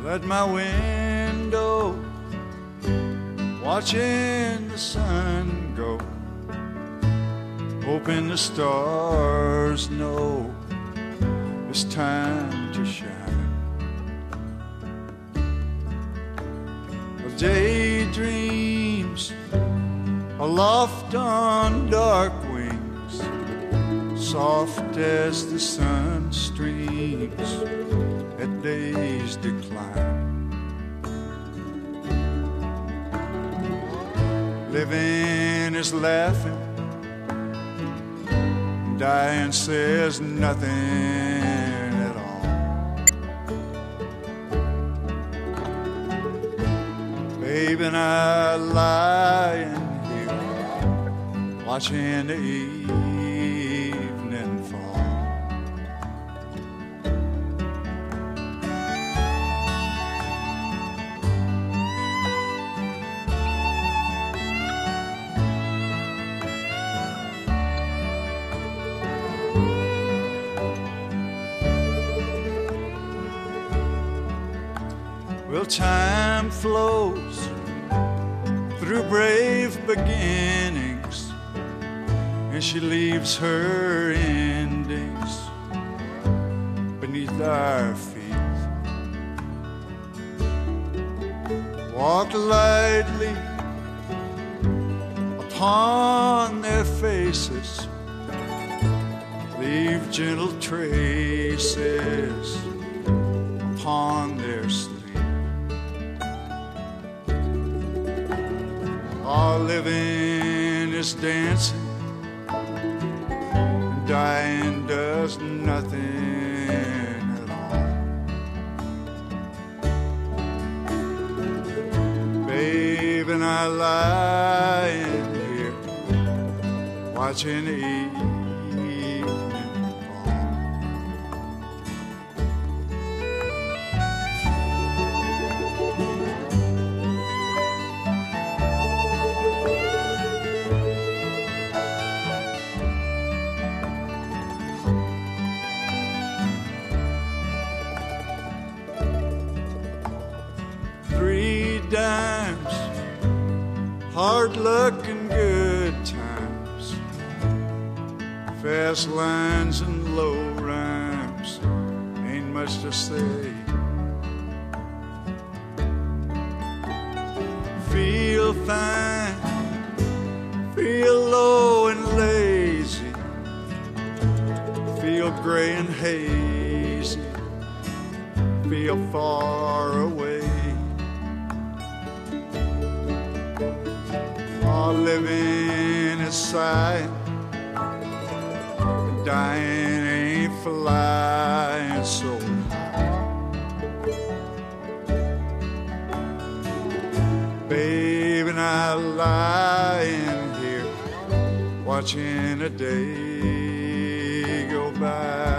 at my window, watching the sun go, hoping the stars know it's time to shine. Daydreams aloft on dark wings, soft as the sun streams at day's decline. Living is laughing, dying says nothing at all. Babe and I lying here, watching the evening fall. Well, time flows through brave beginnings, and she leaves her endings beneath our feet. Walk lightly upon their faces, leave gentle traces upon their sleep. Our living is dancing, and dying does nothing at all. Babe and I lying here, watching the evening fall. 3 dimes, hard luck and good times, fast lines and low rhymes, ain't much to say. Feel fine, feel low and lazy, feel gray and hazy, feel far away. Our living is sighing, and dying ain't flying so high. Babe and I lying here, watching a day go by.